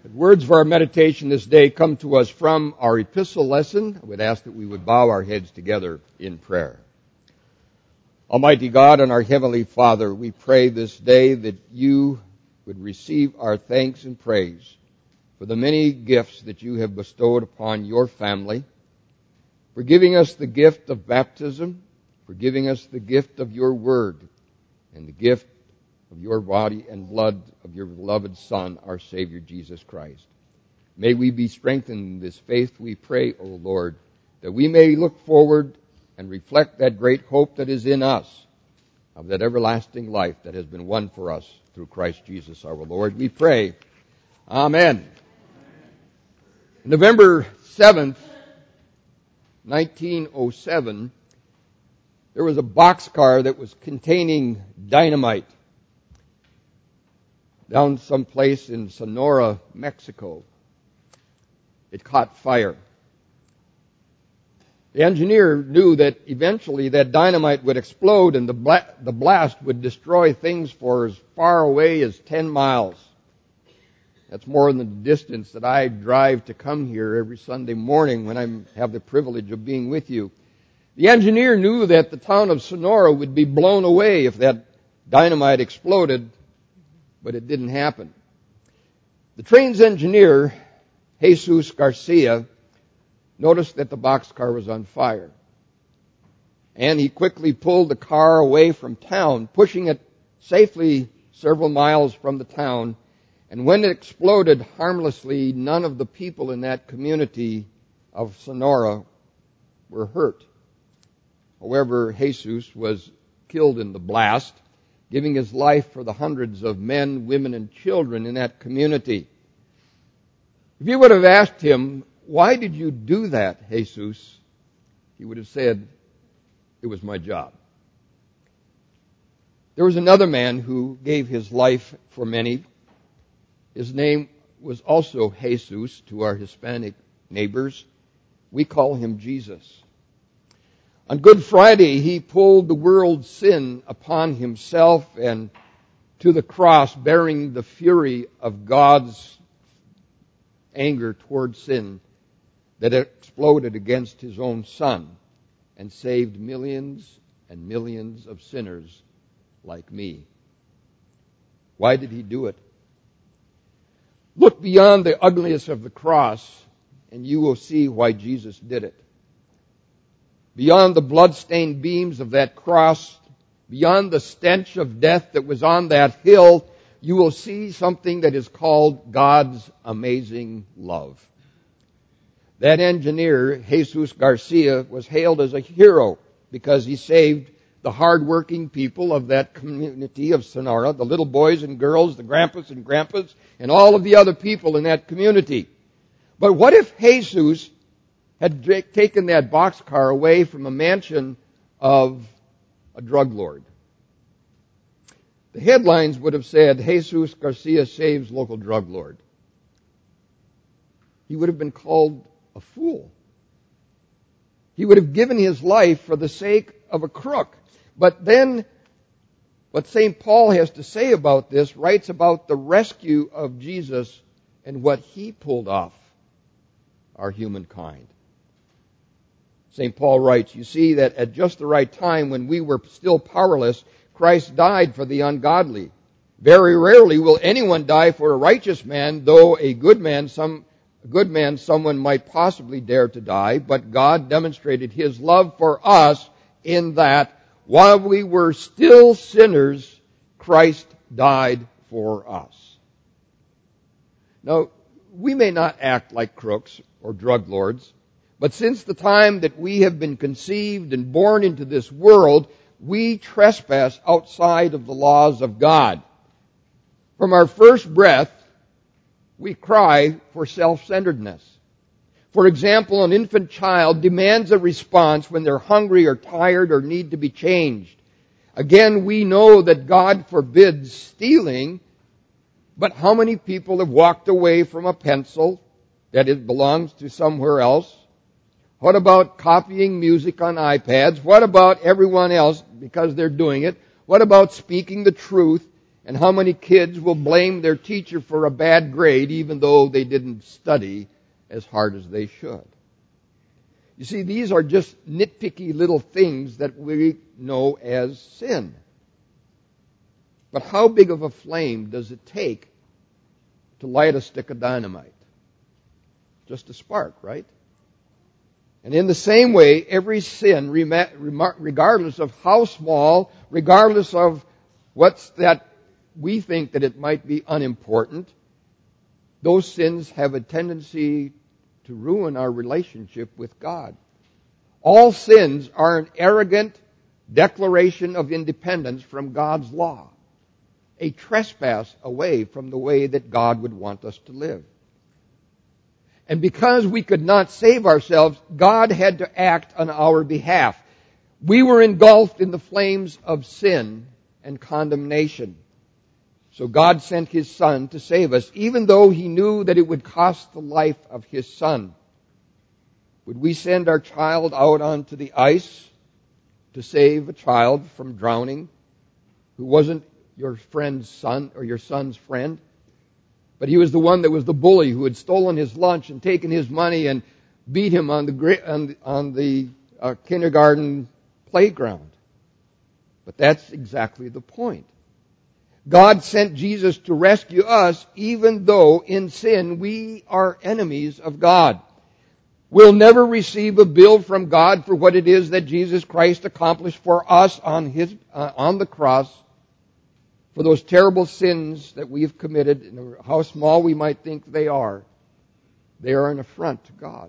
The words of our meditation this day come to us from our epistle lesson. I would ask that we would bow our heads together in prayer. Almighty God and our Heavenly Father, we pray this day that you would receive our thanks and praise for the many gifts that you have bestowed upon your family, for giving us the gift of baptism, for giving us the gift of your word, and the gift of your body and blood of your beloved Son, our Savior, Jesus Christ. May we be strengthened in this faith, we pray, O Lord, that we may look forward and reflect that great hope that is in us, of that everlasting life that has been won for us through Christ Jesus our Lord. We pray. Amen. November 7th, 1907, there was a boxcar that was containing dynamite down someplace in Sonora, Mexico. It caught fire. The engineer knew that eventually that dynamite would explode and the blast would destroy things for as far away as 10 miles. That's more than the distance that I drive to come here every Sunday morning when I have the privilege of being with you. The engineer knew that the town of Sonora would be blown away if that dynamite exploded, but it didn't happen. The train's engineer, Jesus Garcia, noticed that the boxcar was on fire. And he quickly pulled the car away from town, pushing it safely several miles from the town. And when it exploded harmlessly, none of the people in that community of Sonora were hurt. However, Jesus was killed in the blast, giving his life for the hundreds of men, women, and children in that community. If you would have asked him, "Why did you do that, Jesus?" he would have said, "It was my job." There was another man who gave his life for many. His name was also Jesus to our Hispanic neighbors. We call him Jesus. On Good Friday, he pulled the world's sin upon himself and to the cross, bearing the fury of God's anger toward sin that exploded against his own Son and saved millions and millions of sinners like me. Why did he do it? Look beyond the ugliness of the cross and you will see why Jesus did it. Beyond the blood-stained beams of that cross, beyond the stench of death that was on that hill, you will see something that is called God's amazing love. That engineer, Jesus Garcia, was hailed as a hero because he saved the hard-working people of that community of Sonora, the little boys and girls, the grandpas and grandpas, and all of the other people in that community. But what if Jesus had taken that boxcar away from a mansion of a drug lord? The headlines would have said, Jesus Garcia saves local drug lord. He would have been called a fool. He would have given his life for the sake of a crook. But then, what St. Paul has to say about this writes about the rescue of Jesus and what he pulled off our humankind. St. Paul writes, you see that at just the right time when we were still powerless, Christ died for the ungodly. Very rarely will anyone die for a righteous man, though a good man someone might possibly dare to die. But God demonstrated his love for us in that while we were still sinners, Christ died for us. Now, we may not act like crooks or drug lords, but since the time that we have been conceived and born into this world, we trespass outside of the laws of God. From our first breath, we cry for self-centeredness. For example, an infant child demands a response when they're hungry or tired or need to be changed. Again, we know that God forbids stealing, but how many people have walked away from a pencil that it belongs to somewhere else? What about copying music on iPads? What about everyone else because they're doing it? What about speaking the truth And how many kids will blame their teacher for a bad grade even though they didn't study as hard as they should? You see, these are just nitpicky little things that we know as sin. But how big of a flame does it take to light a stick of dynamite? Just a spark, right? And in the same way, every sin, regardless of how small, regardless of what's that we think that it might be unimportant, those sins have a tendency to ruin our relationship with God. All sins are an arrogant declaration of independence from God's law, a trespass away from the way that God would want us to live. And because we could not save ourselves, God had to act on our behalf. We were engulfed in the flames of sin and condemnation. So God sent His Son to save us, even though He knew that it would cost the life of His Son. Would we send our child out onto the ice to save a child from drowning who wasn't your friend's son or your son's friend? But he was the one that was the bully who had stolen his lunch and taken his money and beat him on the kindergarten playground. But that's exactly the point. God sent Jesus to rescue us, even though in sin we are enemies of God. We'll never receive a bill from God for what it is that Jesus Christ accomplished for us on the cross, for those terrible sins that we have committed, and how small we might think they are. They are an affront to God.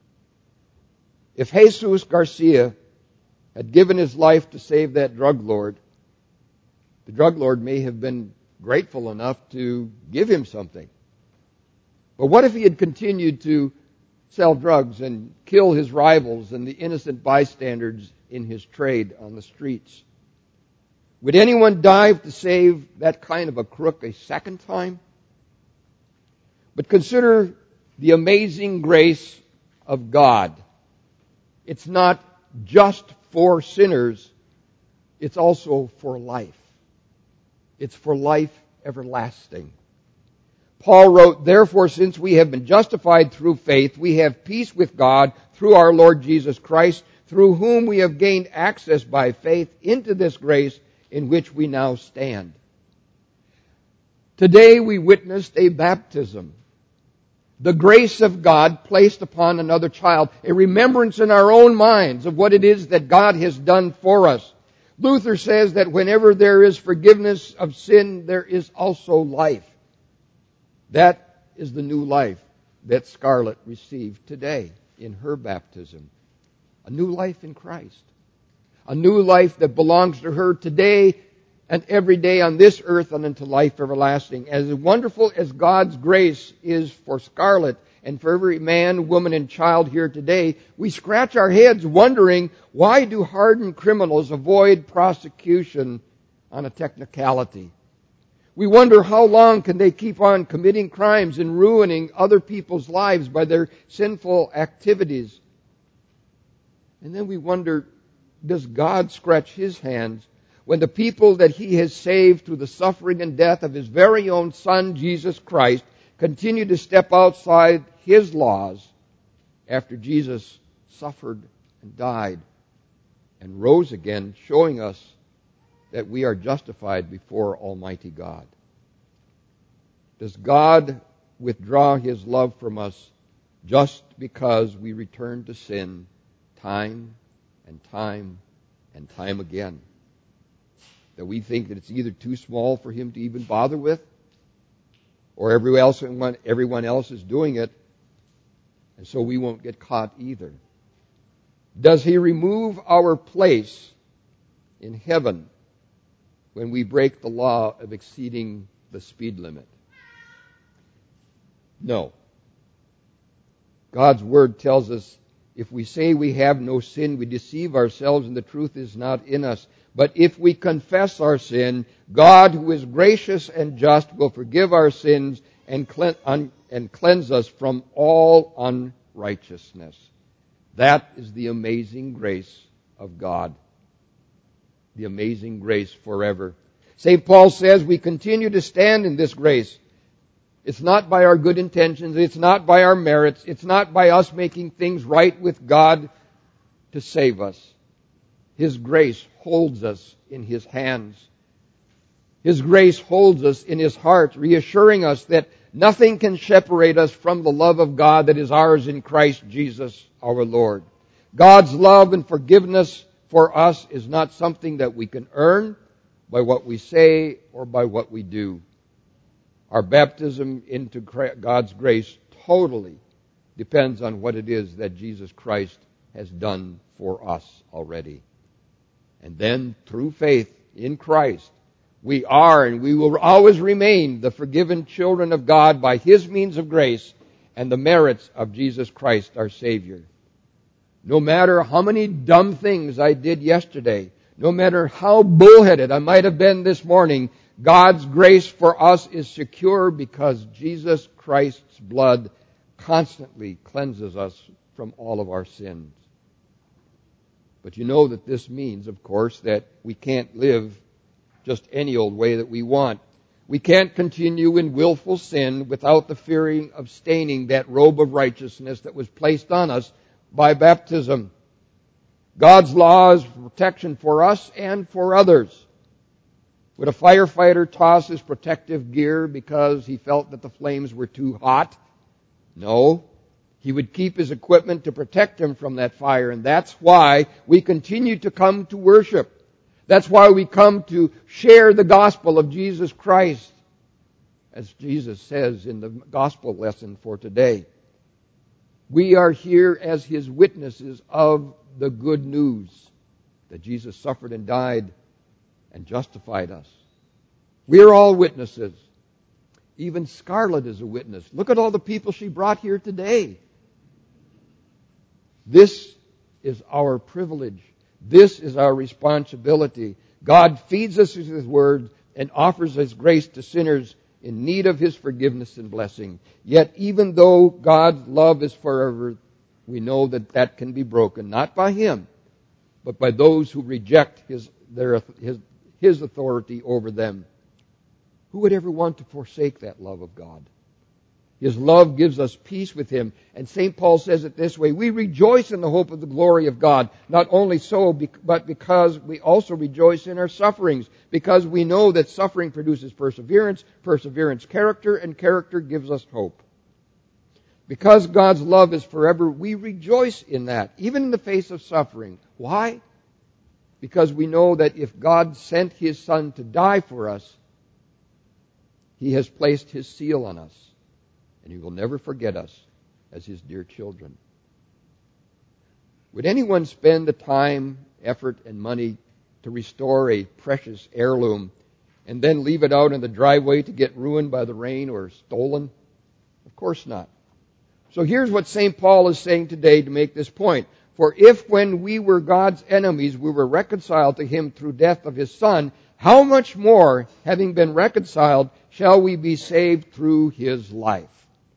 If Jesus Garcia had given his life to save that drug lord, the drug lord may have been grateful enough to give him something. But what if he had continued to sell drugs and kill his rivals and the innocent bystanders in his trade on the streets? Would anyone dive to save that kind of a crook a second time? But consider the amazing grace of God. It's not just for sinners, it's also for life. It's for life everlasting. Paul wrote, "Therefore, since we have been justified through faith, we have peace with God through our Lord Jesus Christ, through whom we have gained access by faith into this grace in which we now stand." Today we witnessed a baptism. The grace of God placed upon another child, a remembrance in our own minds of what it is that God has done for us. Luther says that whenever there is forgiveness of sin, there is also life. That is the new life that Scarlett received today in her baptism. A new life in Christ. A new life that belongs to her today and every day on this earth and unto life everlasting. As wonderful as God's grace is for Scarlett and for every man, woman, and child here today, we scratch our heads wondering, why do hardened criminals avoid prosecution on a technicality? We wonder, how long can they keep on committing crimes and ruining other people's lives by their sinful activities? And then we wonder, does God scratch His hands when the people that He has saved through the suffering and death of His very own Son, Jesus Christ, continue to step outside His laws after Jesus suffered and died and rose again, showing us that we are justified before Almighty God? Does God withdraw His love from us just because we return to sin time and time and time again? That we think that it's either too small for Him to even bother with, or everyone else is doing it, and so we won't get caught either. Does He remove our place in heaven when we break the law of exceeding the speed limit? No. God's Word tells us, if we say we have no sin, we deceive ourselves and the truth is not in us. But if we confess our sin, God, who is gracious and just, will forgive our sins and cleanse us from all unrighteousness. That is the amazing grace of God. The amazing grace forever. St. Paul says we continue to stand in this grace. It's not by our good intentions. It's not by our merits. It's not by us making things right with God to save us. His grace holds us in His hands. His grace holds us in His heart, reassuring us that nothing can separate us from the love of God that is ours in Christ Jesus our Lord. God's love and forgiveness for us is not something that we can earn by what we say or by what we do. Our baptism into God's grace totally depends on what it is that Jesus Christ has done for us already. And then, through faith in Christ, we are and we will always remain the forgiven children of God by His means of grace and the merits of Jesus Christ our Savior. No matter how many dumb things I did yesterday, no matter how bullheaded I might have been this morning, God's grace for us is secure because Jesus Christ's blood constantly cleanses us from all of our sins. But you know that this means, of course, that we can't live just any old way that we want. We can't continue in willful sin without the fearing of staining that robe of righteousness that was placed on us by baptism. God's law is protection for us and for others. Would a firefighter toss his protective gear because he felt that the flames were too hot? No. He would keep his equipment to protect him from that fire, and that's why we continue to come to worship. That's why we come to share the gospel of Jesus Christ, as Jesus says in the gospel lesson for today. We are here as His witnesses of the good news that Jesus suffered and died and justified us. We are all witnesses. Even Scarlett is a witness. Look at all the people she brought here today. This is our privilege. This is our responsibility. God feeds us with His Word and offers His grace to sinners in need of His forgiveness and blessing. Yet even though God's love is forever, we know that that can be broken, not by Him, but by those who reject His authority over them. Who would ever want to forsake that love of God? His love gives us peace with Him. And St. Paul says it this way: we rejoice in the hope of the glory of God. Not only so, but because we also rejoice in our sufferings, because we know that suffering produces perseverance, perseverance character, and character gives us hope. Because God's love is forever, we rejoice in that, even in the face of suffering. Why? Because we know that if God sent His Son to die for us, He has placed His seal on us. And He will never forget us as His dear children. Would anyone spend the time, effort, and money to restore a precious heirloom and then leave it out in the driveway to get ruined by the rain or stolen? Of course not. So here's what St. Paul is saying today to make this point. For if when we were God's enemies we were reconciled to Him through death of His Son, how much more, having been reconciled, shall we be saved through His life?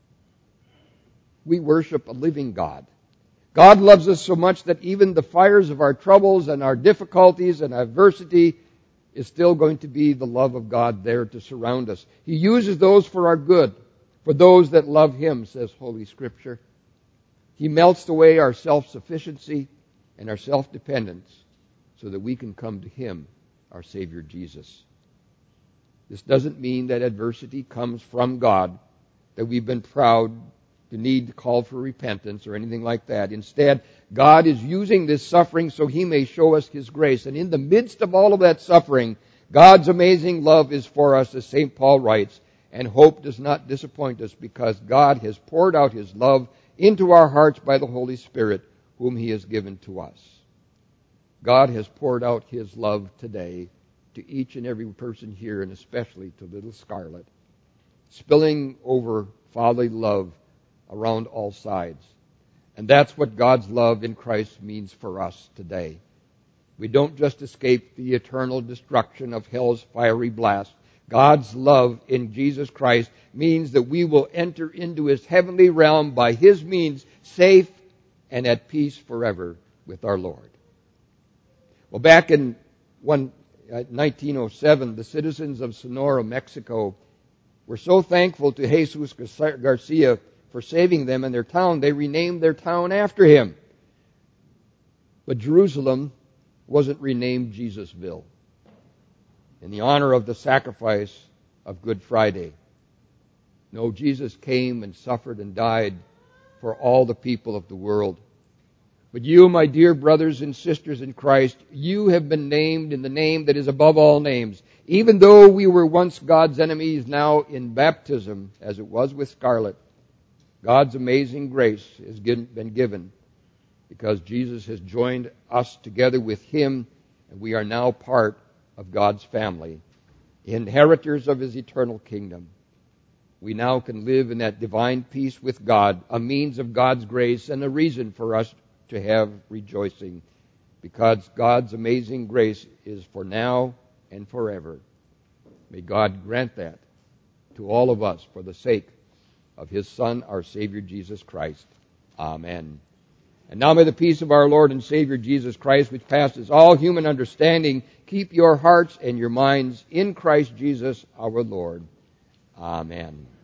We worship a living God. God loves us so much that even the fires of our troubles and our difficulties and adversity is still going to be the love of God there to surround us. He uses those for our good, for those that love Him, says Holy Scripture. He melts away our self-sufficiency and our self-dependence so that we can come to Him, our Savior Jesus. This doesn't mean that adversity comes from God, that we've been proud to need to call for repentance or anything like that. Instead, God is using this suffering so He may show us His grace. And in the midst of all of that suffering, God's amazing love is for us, as St. Paul writes, and hope does not disappoint us because God has poured out His love into our hearts by the Holy Spirit, whom He has given to us. God has poured out His love today to each and every person here, and especially to little Scarlett, spilling over fatherly love around all sides. And that's what God's love in Christ means for us today. We don't just escape the eternal destruction of hell's fiery blast. God's love in Jesus Christ means that we will enter into His heavenly realm by His means, safe and at peace forever with our Lord. Well, back in 1907, the citizens of Sonora, Mexico, were so thankful to Jesus Garcia for saving them and their town, they renamed their town after him. But Jerusalem wasn't renamed Jesusville in the honor of the sacrifice of Good Friday. No, Jesus came and suffered and died for all the people of the world. But you, my dear brothers and sisters in Christ, you have been named in the name that is above all names. Even though we were once God's enemies, now in baptism, as it was with Scarlet, God's amazing grace has been given because Jesus has joined us together with Him, and we are now part of God's family, inheritors of His eternal kingdom. We now can live in that divine peace with God, a means of God's grace and a reason for us to have rejoicing, because God's amazing grace is for now and forever. May God grant that to all of us for the sake of His Son, our Savior, Jesus Christ. Amen. And now may the peace of our Lord and Savior, Jesus Christ, which passes all human understanding, keep your hearts and your minds in Christ Jesus our Lord. Amen.